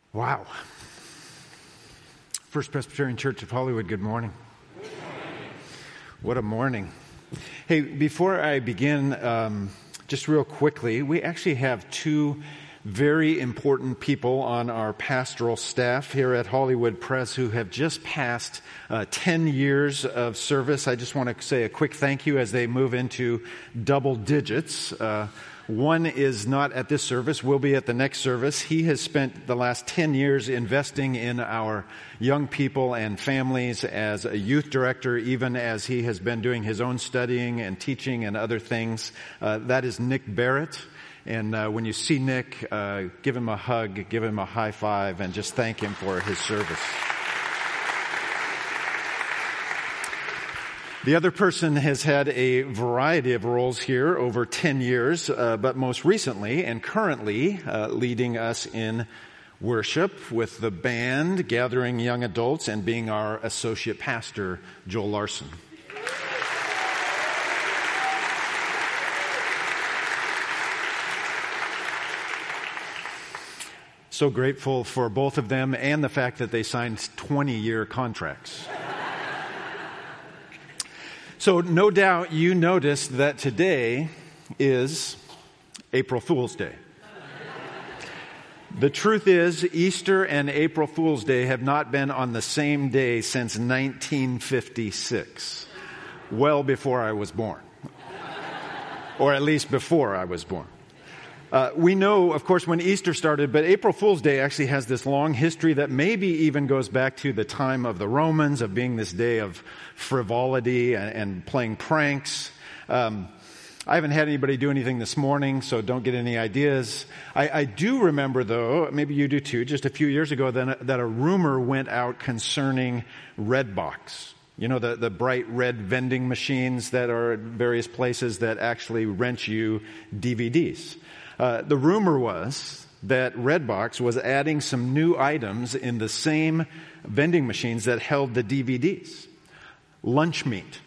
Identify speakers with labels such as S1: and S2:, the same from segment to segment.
S1: Wow. First Presbyterian Church of Hollywood, good morning. What a morning. Hey, before I begin, just real quickly, we actually have two very important people on our pastoral staff here at Hollywood Press who have just passed 10 years of service. I just want to say a quick thank you as they move into double digits. One is not at this service, will be at the next service. He has spent the last 10 years investing in our young people and families as a youth director, even as he has been doing his own studying and teaching and other things. That is Nick Barrett. And when you see Nick, give him a hug, give him a high five, and just thank him for his service. The other person has had a variety of roles here over 10 years, but most recently and currently leading us in worship with the band, gathering young adults, and being our associate pastor, Joel Larson. So grateful for both of them and the fact that they signed 20-year contracts. So no doubt you noticed that today is April Fool's Day. The truth is, Easter and April Fool's Day have not been on the same day since 1956, well before I was born, or at least before I was born. We know, of course, when Easter started, but April Fool's Day actually has this long history that maybe even goes back to the time of the Romans, of being this day of frivolity and playing pranks. I haven't had anybody do anything this morning, so don't get any ideas. I do remember, though, maybe you do too, just a few years ago, that a rumor went out concerning Redbox. You know, the bright red vending machines that are at various places that actually rent you DVDs. The rumor was that Redbox was adding some new items in the same vending machines that held the DVDs. Lunch meat.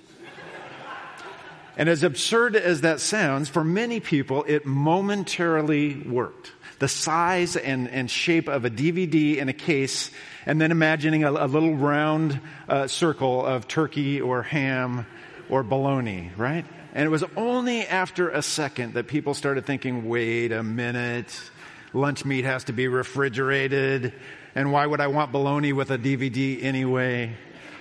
S1: And as absurd as that sounds, for many people, it momentarily worked. The size and shape of a DVD in a case, and then imagining a little round circle of turkey or ham or bologna, right? And it was only after a second that people started thinking, wait a minute, lunch meat has to be refrigerated, and why would I want bologna with a DVD anyway?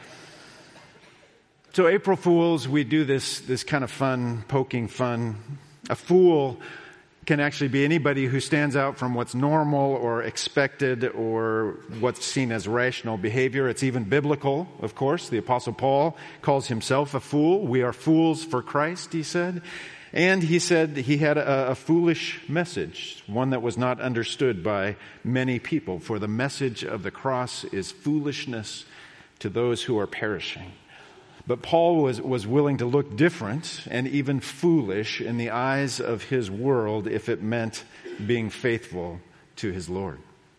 S1: So April Fools, we do this kind of fun, poking fun. A fool can actually be anybody who stands out from what's normal or expected or what's seen as rational behavior. It's even biblical, of course. The Apostle Paul calls himself a fool. We are fools for Christ, he said. And he said he had a foolish message, one that was not understood by many people. For the message of the cross is foolishness to those who are perishing. But Paul was willing to look different and even foolish in the eyes of his world if it meant being faithful to his Lord.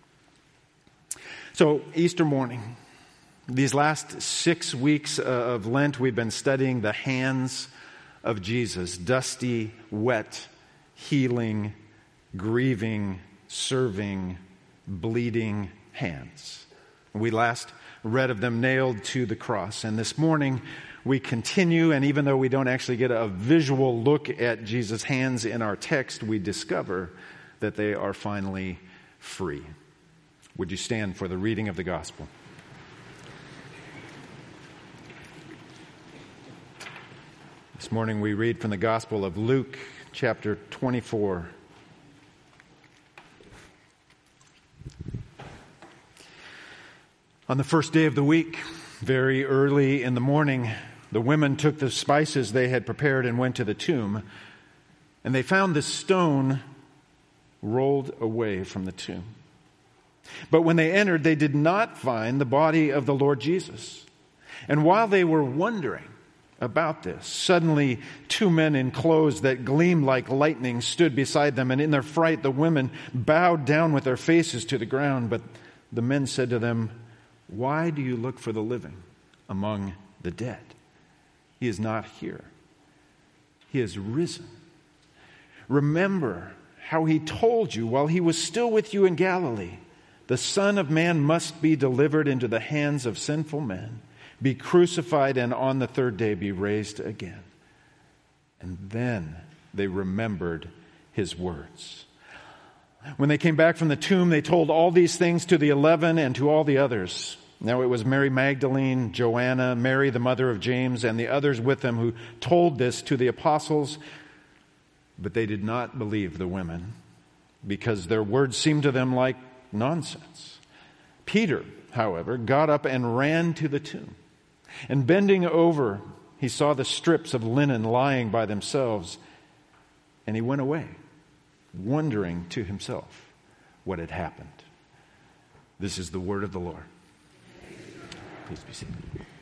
S1: So Easter morning, these last 6 weeks of Lent, we've been studying the hands of Jesus. Dusty, wet, healing, grieving, serving, bleeding hands. We last read of them nailed to the cross. And this morning we continue, and even though we don't actually get a visual look at Jesus' hands in our text, we discover that they are finally free. Would you stand for the reading of the gospel? This morning we read from the Gospel of Luke, chapter 24. On the first day of the week, very early in the morning, the women took the spices they had prepared and went to the tomb, and they found the stone rolled away from the tomb. But when they entered, they did not find the body of the Lord Jesus. And while they were wondering about this, suddenly 2 men in clothes that gleamed like lightning stood beside them, and in their fright the women bowed down with their faces to the ground. But the men said to them, "Why do you look for the living among the dead? He is not here. He is risen. Remember how he told you while he was still with you in Galilee The Son of Man must be delivered into the hands of sinful men, be crucified, and on the third day be raised again." And then they remembered his words. When they came back from the tomb, they told all these things to the 11 and to all the others. Now it was Mary Magdalene, Joanna, Mary the mother of James, and the others with them who told this to the apostles. But they did not believe the women, because their words seemed to them like nonsense. Peter, however, got up and ran to the tomb. And bending over, he saw the strips of linen lying by themselves. And he went away, wondering to himself what had happened. This is the word of the Lord. Please be seated.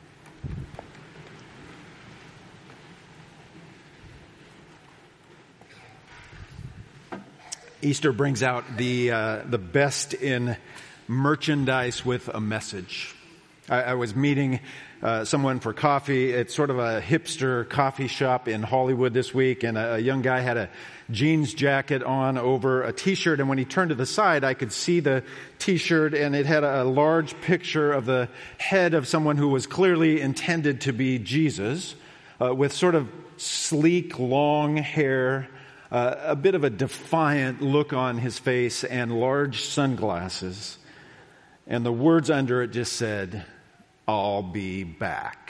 S1: Easter brings out the best in merchandise with a message. I was meeting someone for coffee. It's sort of a hipster coffee shop in Hollywood this week, and a young guy had a jeans jacket on over a t-shirt, and when he turned to the side, I could see the t-shirt, and it had a large picture of the head of someone who was clearly intended to be Jesus, with sort of sleek, long hair, a bit of a defiant look on his face, and large sunglasses. And the words under it just said, "I'll be back."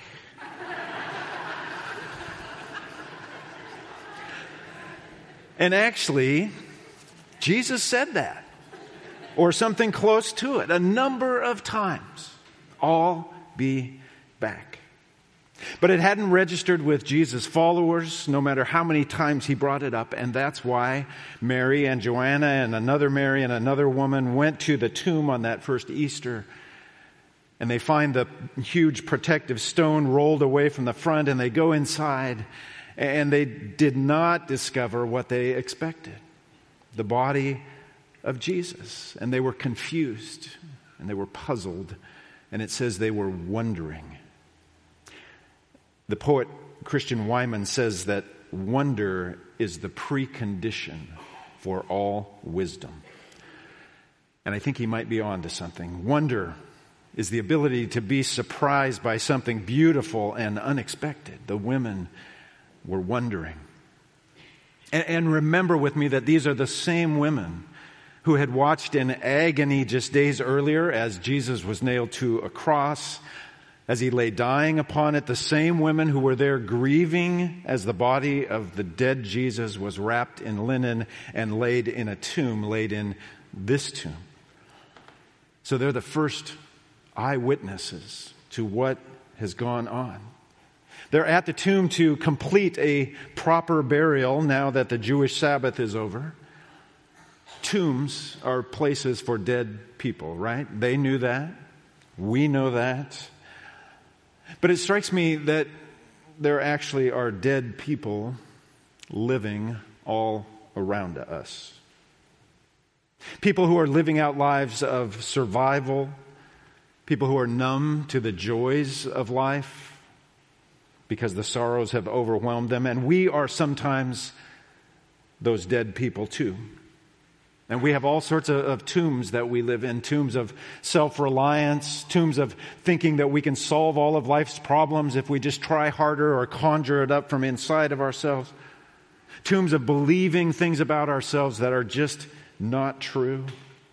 S1: And actually, Jesus said that, or something close to it, a number of times. "I'll be back." But it hadn't registered with Jesus' followers, no matter how many times he brought it up. And that's why Mary and Joanna and another Mary and another woman went to the tomb on that first Easter. And they find the huge protective stone rolled away from the front, and they go inside, and they did not discover what they expected: the body of Jesus. And they were confused, and they were puzzled, and it says they were wondering. The poet Christian Wyman says that wonder is the precondition for all wisdom. And I think he might be on to something. Wonder is the ability to be surprised by something beautiful and unexpected. The women were wondering. And remember with me that these are the same women who had watched in agony just days earlier as Jesus was nailed to a cross, as he lay dying upon it. The same women who were there grieving as the body of the dead Jesus was wrapped in linen and laid in a tomb, laid in this tomb. So they're the first eyewitnesses to what has gone on. They're at the tomb to complete a proper burial now that the Jewish Sabbath is over. Tombs are places for dead people, right? They knew that. We know that. But it strikes me that there actually are dead people living all around us. People who are living out lives of survival. People who are numb to the joys of life because the sorrows have overwhelmed them. And we are sometimes those dead people too. And we have all sorts of tombs that we live in, tombs of self-reliance, tombs of thinking that we can solve all of life's problems if we just try harder or conjure it up from inside of ourselves, tombs of believing things about ourselves that are just not true.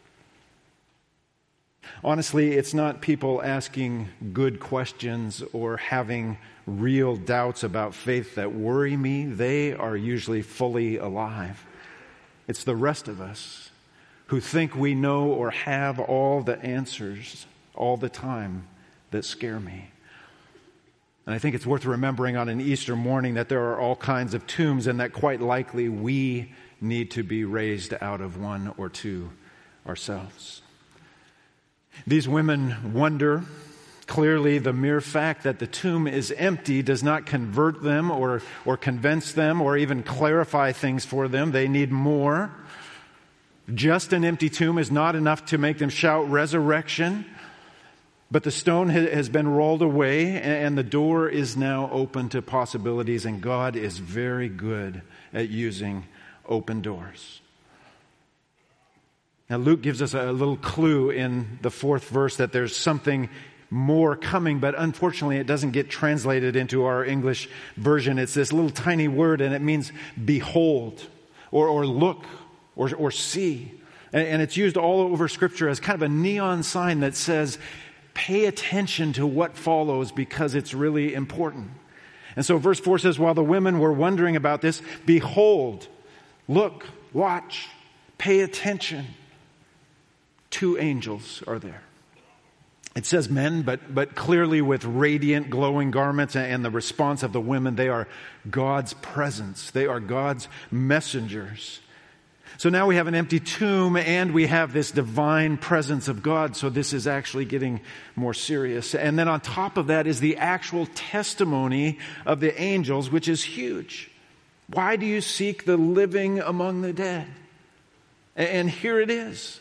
S1: Honestly, it's not people asking good questions or having real doubts about faith that worry me. They are usually fully alive. It's the rest of us who think we know or have all the answers all the time that scare me. And I think it's worth remembering on an Easter morning that there are all kinds of tombs, and that quite likely we need to be raised out of one or two ourselves. These women wonder. Clearly, the mere fact that the tomb is empty does not convert them or convince them or even clarify things for them. They need more. Just an empty tomb is not enough to make them shout resurrection. But the stone has been rolled away, and the door is now open to possibilities, and God is very good at using open doors. Now, Luke gives us a little clue in the 4th verse that there's something more coming, but unfortunately it doesn't get translated into our English version. It's this little tiny word, and it means behold, or look, or see. And it's used all over Scripture as kind of a neon sign that says, pay attention to what follows because it's really important. And so verse 4 says, while the women were wondering about this, behold, look, watch, pay attention. 2 angels are there. It says men, but clearly with radiant, glowing garments, and the response of the women, they are God's presence. They are God's messengers. So now we have an empty tomb and we have this divine presence of God. So this is actually getting more serious. And then on top of that is the actual testimony of the angels, which is huge. Why do you seek the living among the dead? And here it is.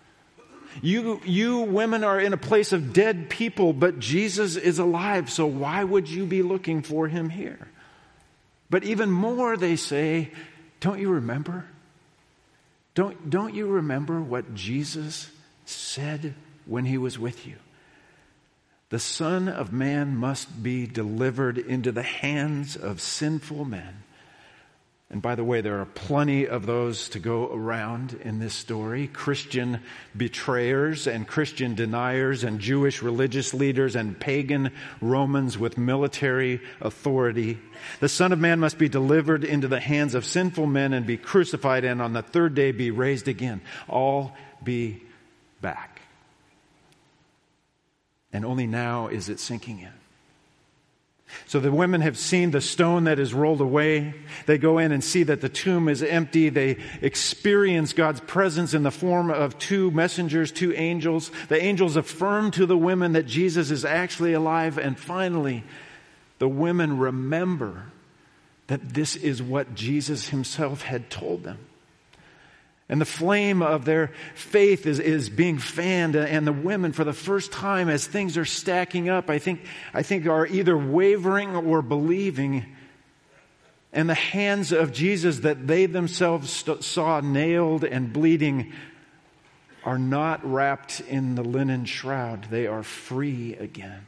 S1: You women are in a place of dead people, but Jesus is alive. So why would you be looking for him here? But even more, they say, don't you remember? Don't you remember what Jesus said when he was with you? The Son of Man must be delivered into the hands of sinful men. And by the way, there are plenty of those to go around in this story. Christian betrayers and Christian deniers and Jewish religious leaders and pagan Romans with military authority. The Son of Man must be delivered into the hands of sinful men and be crucified, and on the 3rd day be raised again. All be back. And only now is it sinking in. So the women have seen the stone that is rolled away. They go in and see that the tomb is empty. They experience God's presence in the form of 2 messengers, 2 angels. The angels affirm to the women that Jesus is actually alive. And finally, the women remember that this is what Jesus himself had told them. And the flame of their faith is being fanned. And the women, for the first time, as things are stacking up, I think are either wavering or believing. And the hands of Jesus that they themselves saw nailed and bleeding are not wrapped in the linen shroud. They are free again.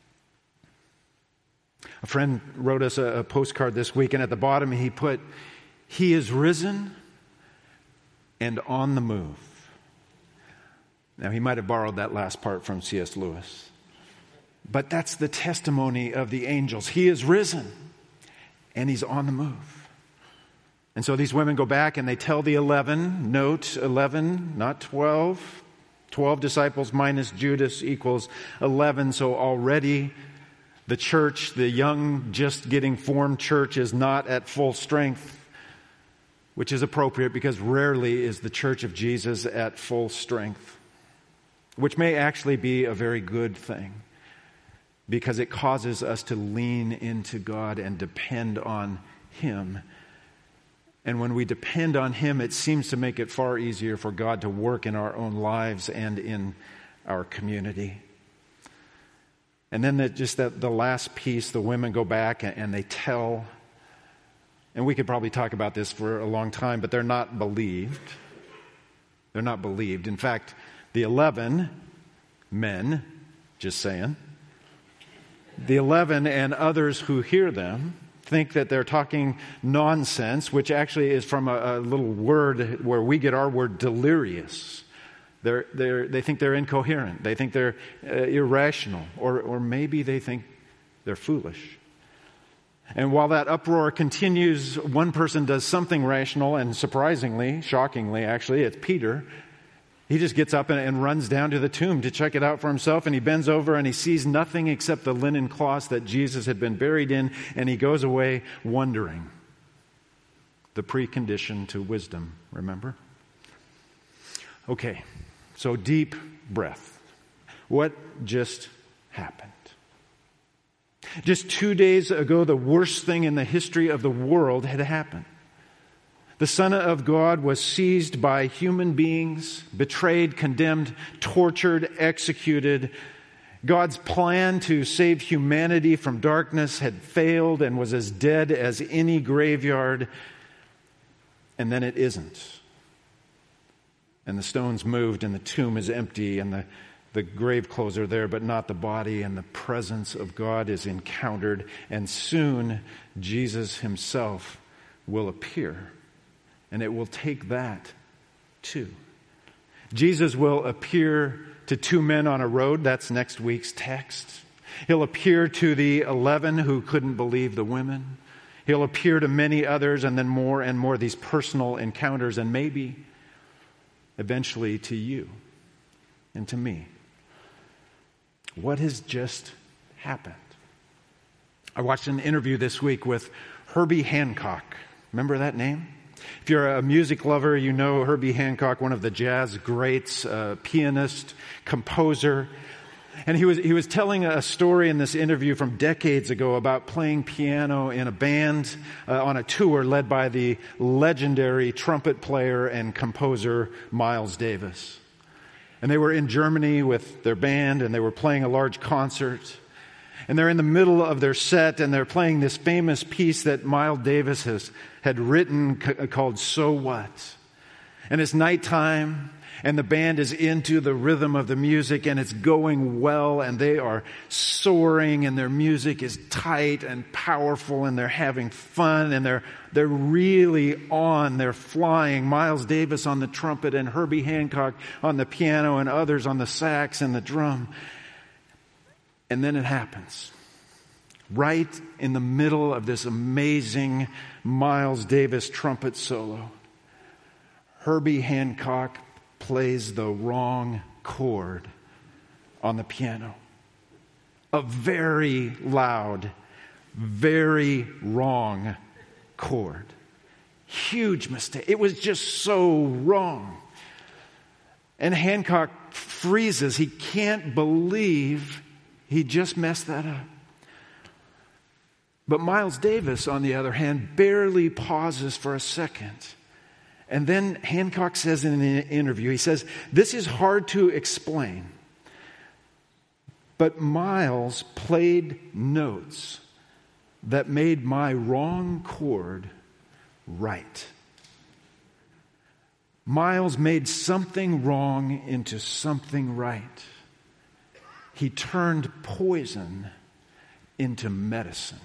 S1: A friend wrote us a postcard this week, and at the bottom he put, "He is risen and on the move." Now, he might have borrowed that last part from C.S. Lewis. But that's the testimony of the angels. He is risen, and he's on the move. And so these women go back and they tell the 11, note 11, not 12. 12 disciples minus Judas equals 11. So already the church, the young, just getting formed church, is not at full strength. Which is appropriate because rarely is the church of Jesus at full strength. Which may actually be a very good thing. Because it causes us to lean into God and depend on him. And when we depend on him, it seems to make it far easier for God to work in our own lives and in our community. And then the last piece, the women go back and they tell. And we could probably talk about this for a long time, but they're not believed. They're not believed. In fact, the 11 men, just saying, the 11 and others who hear them think that they're talking nonsense, which actually is from a little word where we get our word delirious. They think they're incoherent. They think they're irrational. Or maybe they think they're foolish. And while that uproar continues, one person does something rational, and surprisingly, shockingly actually, it's Peter. He just gets up and runs down to the tomb to check it out for himself, and he bends over and he sees nothing except the linen cloths that Jesus had been buried in, and he goes away wondering. The precondition to wisdom, remember? Okay, so deep breath. What just happened? Just 2 days ago, the worst thing in the history of the world had happened. The Son of God was seized by human beings, betrayed, condemned, tortured, executed. God's plan to save humanity from darkness had failed and was as dead as any graveyard. And then it isn't. And the stone's moved, and the tomb is empty, and the grave clothes are there, but not the body, and the presence of God is encountered, and soon Jesus himself will appear, and it will take that too. Jesus will appear to two men on a road. That's next week's text. He'll appear to the 11 who couldn't believe the women. He'll appear to many others, and then more and more, these personal encounters, and maybe eventually to you and to me. What has just happened? I watched an interview this week with Herbie Hancock. Remember that name? If you're a music lover, you know Herbie Hancock, one of the jazz greats, pianist, composer. And he was telling a story in this interview from decades ago about playing piano in a band on a tour led by the legendary trumpet player and composer Miles Davis. And they were in Germany with their band, and they were playing a large concert. And they're in the middle of their set, and they're playing this famous piece that Miles Davis had written called So What? And it's nighttime, and the band is into the rhythm of the music, and it's going well, and they are soaring, and their music is tight and powerful, and they're having fun, and they're really on. They're flying. Miles Davis on the trumpet, and Herbie Hancock on the piano, and others on the sax and the drum. And then it happens. Right in the middle of this amazing Miles Davis trumpet solo, Herbie Hancock plays the wrong chord on the piano. A very loud, very wrong chord. Huge mistake. It was just so wrong. And Hancock freezes. He can't believe he just messed that up. But Miles Davis, on the other hand, barely pauses for a second. And then Hancock says in an interview, he says, "This is hard to explain, but Miles played notes that made my wrong chord right. Miles made something wrong into something right. He turned poison into medicine."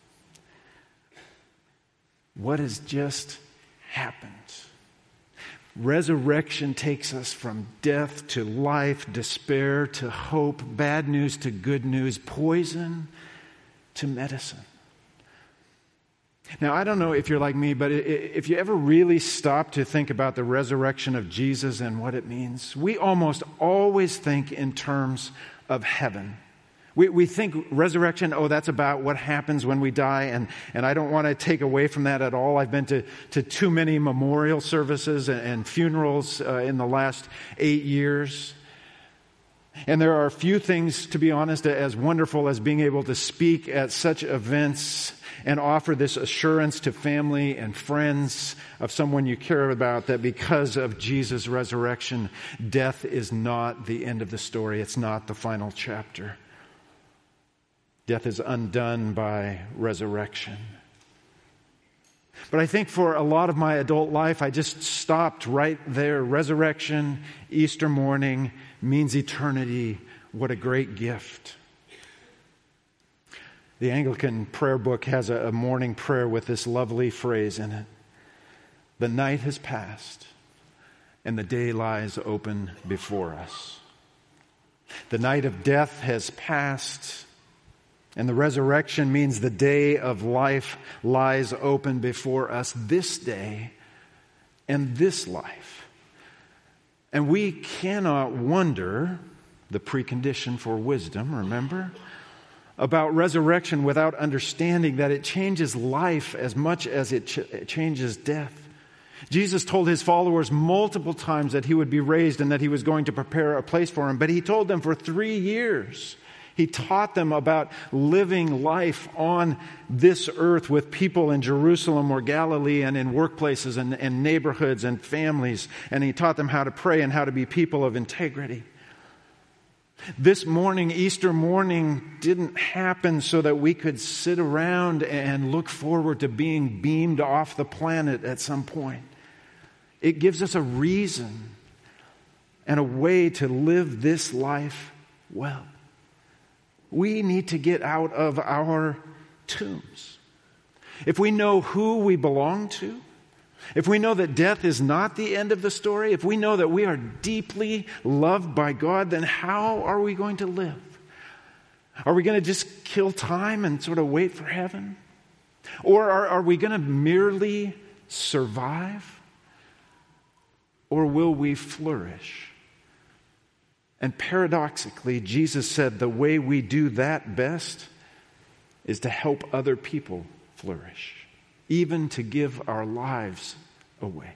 S1: What has just happened? Resurrection takes us from death to life, despair to hope, bad news to good news, poison to medicine. Now, I don't know if you're like me, but if you ever really stop to think about the resurrection of Jesus and what it means, we almost always think in terms of heaven. We think resurrection, that's about what happens when we die, and I don't want to take away from that at all. I've been to too many memorial services and funerals in the last 8 years. And there are a few things, to be honest, as wonderful as being able to speak at such events and offer this assurance to family and friends of someone you care about that because of Jesus' resurrection, death is not the end of the story. It's not the final chapter. Death is undone by resurrection. But I think for a lot of my adult life, I just stopped right there. Resurrection, Easter morning, means eternity. What a great gift. The Anglican prayer book has a morning prayer with this lovely phrase in it. The night has passed, and the day lies open before us. The night of death has passed, and the resurrection means the day of life lies open before us this day and this life. And we cannot wonder, the precondition for wisdom, remember, about resurrection without understanding that it changes life as much as it changes death. Jesus told his followers multiple times that he would be raised and that he was going to prepare a place for them, but he told them for 3 years. He taught them about living life on this earth with people in Jerusalem or Galilee and in workplaces and neighborhoods and families. And he taught them how to pray and how to be people of integrity. This morning, Easter morning, didn't happen so that we could sit around and look forward to being beamed off the planet at some point. It gives us a reason and a way to live this life well. We need to get out of our tombs. If we know who we belong to, if we know that death is not the end of the story, if we know that we are deeply loved by God, then how are we going to live? Are we going to just kill time and sort of wait for heaven? Or are we going to merely survive? Or will we flourish? And paradoxically, Jesus said the way we do that best is to help other people flourish, even to give our lives away.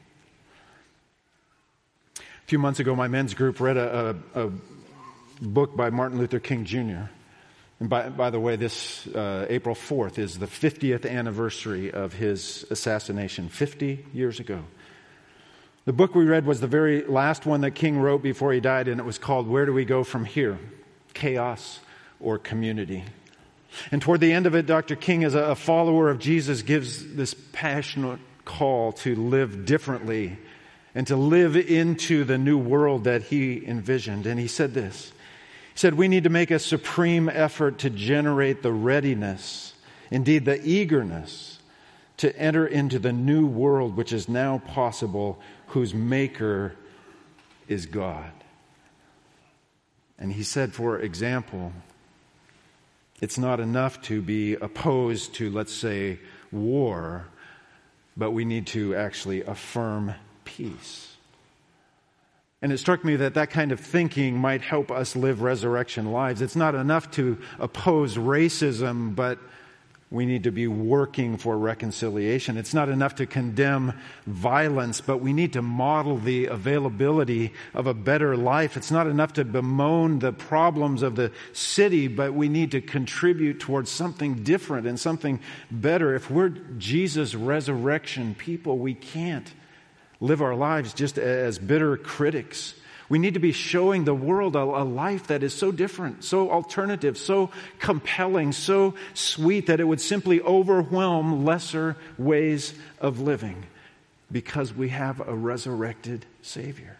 S1: A few months ago, my men's group read a book by Martin Luther King Jr. And by the way, this April 4th is the 50th anniversary of his assassination, 50 years ago. The book we read was the very last one that King wrote before he died, and it was called Where Do We Go From Here? Chaos or Community? And toward the end of it, Dr. King, as a follower of Jesus, gives this passionate call to live differently and to live into the new world that he envisioned. And he said this. He said, we need to make a supreme effort to generate the readiness, indeed the eagerness, to enter into the new world which is now possible, whose maker is God. And he said, for example, it's not enough to be opposed to, let's say, war, but we need to actually affirm peace. And it struck me that kind of thinking might help us live resurrection lives. It's not enough to oppose racism, but we need to be working for reconciliation. It's not enough to condemn violence, but we need to model the availability of a better life. It's not enough to bemoan the problems of the city, but we need to contribute towards something different and something better. If we're Jesus' resurrection people, we can't live our lives just as bitter critics. We need to be showing the world a life that is so different, so alternative, so compelling, so sweet that it would simply overwhelm lesser ways of living because we have a resurrected Savior.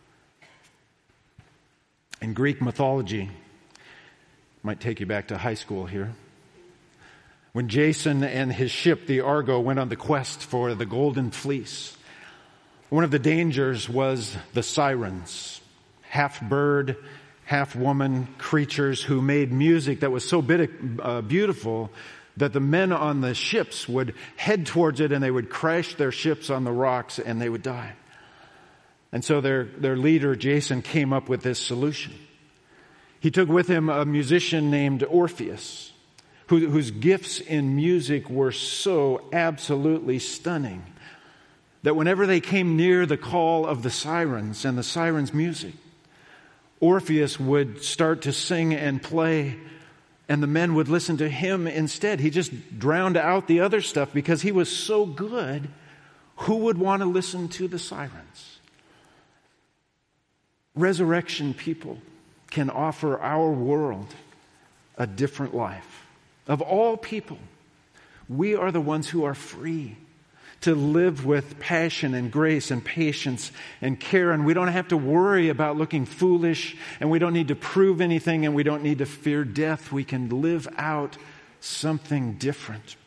S1: In Greek mythology, might take you back to high school here, when Jason and his ship, the Argo, went on the quest for the Golden Fleece, one of the dangers was the sirens, half bird, half woman creatures who made music that was so beautiful that the men on the ships would head towards it and they would crash their ships on the rocks and they would die. And so their leader, Jason, came up with this solution. He took with him a musician named Orpheus, whose gifts in music were so absolutely stunning that whenever they came near the call of the sirens and the sirens' music, Orpheus would start to sing and play, and the men would listen to him instead. He just drowned out the other stuff because he was so good. Who would want to listen to the sirens? Resurrection people can offer our world a different life. Of all people, we are the ones who are free to live with passion and grace and patience and care. And we don't have to worry about looking foolish, and we don't need to prove anything, and we don't need to fear death. We can live out something different.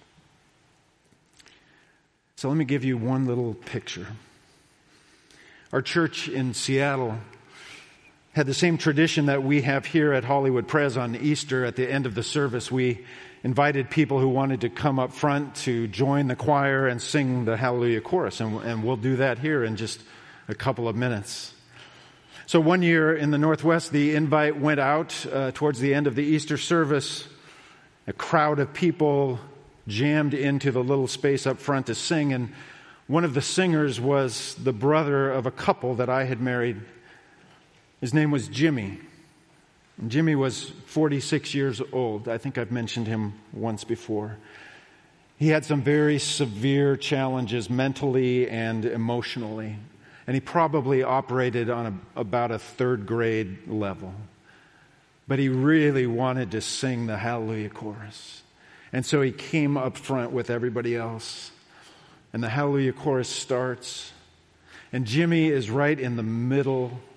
S1: So let me give you one little picture. Our church in Seattle had the same tradition that we have here at Hollywood Pres on Easter. At the end of the service, we invited people who wanted to come up front to join the choir and sing the Hallelujah Chorus. And we'll do that here in just a couple of minutes. So one year in the Northwest, the invite went out towards the end of the Easter service. A crowd of people jammed into the little space up front to sing. And one of the singers was the brother of a couple that I had married. His name was Jimmy. Jimmy was 46 years old. I think I've mentioned him once before. He had some very severe challenges mentally and emotionally, and he probably operated on about a third grade level. But he really wanted to sing the Hallelujah Chorus. And so he came up front with everybody else, and the Hallelujah Chorus starts, and Jimmy is right in the middle.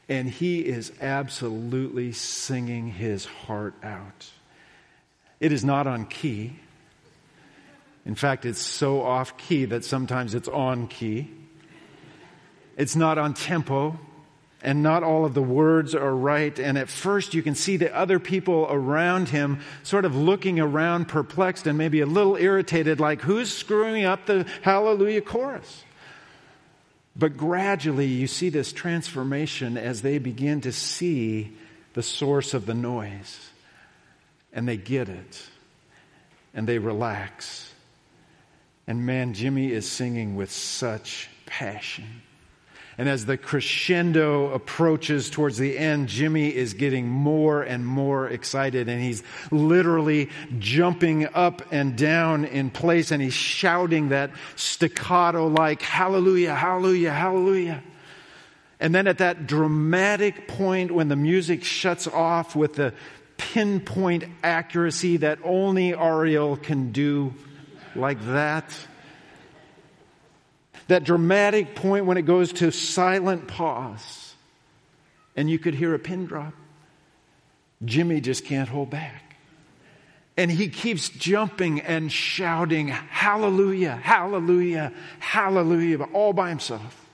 S1: And he is absolutely singing his heart out. It is not on key. In fact, it's so off key that sometimes it's on key. It's not on tempo, and not all of the words are right. And at first you can see the other people around him sort of looking around perplexed and maybe a little irritated, like, who's screwing up the hallelujah chorus? But gradually you see this transformation as they begin to see the source of the noise. And they get it. And they relax. And man, Jimmy is singing with such passion. And as the crescendo approaches towards the end, Jimmy is getting more and more excited, and he's literally jumping up and down in place, and he's shouting that staccato like, hallelujah, hallelujah, hallelujah. And then at that dramatic point when the music shuts off with the pinpoint accuracy that only Ariel can do, like that dramatic point when it goes to silent pause and you could hear a pin drop, Jimmy just can't hold back. And he keeps jumping and shouting, hallelujah, hallelujah, hallelujah, all by himself.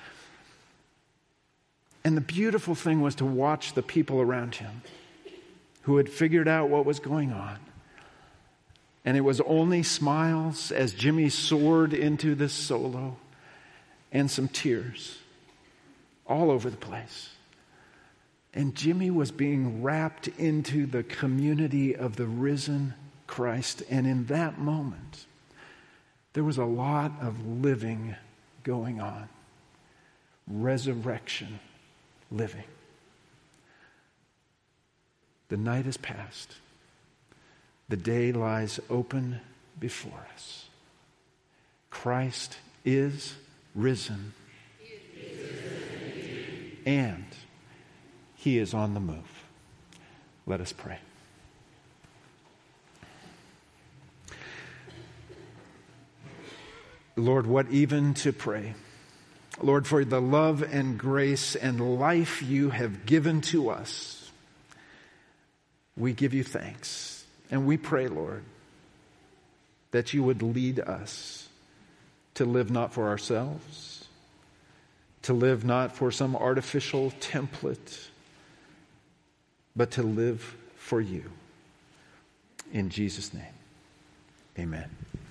S1: And the beautiful thing was to watch the people around him who had figured out what was going on. And it was only smiles as Jimmy soared into this solo, and some tears all over the place. And Jimmy was being wrapped into the community of the risen Christ. And in that moment, there was a lot of living going on. Resurrection living. The night has passed. The day lies open before us. Christ is risen. And he is on the move. Let us pray. Lord, what even to pray? Lord, for the love and grace and life you have given to us, we give you thanks. And we pray, Lord, that you would lead us to live not for ourselves, to live not for some artificial template, but to live for you. In Jesus' name, amen.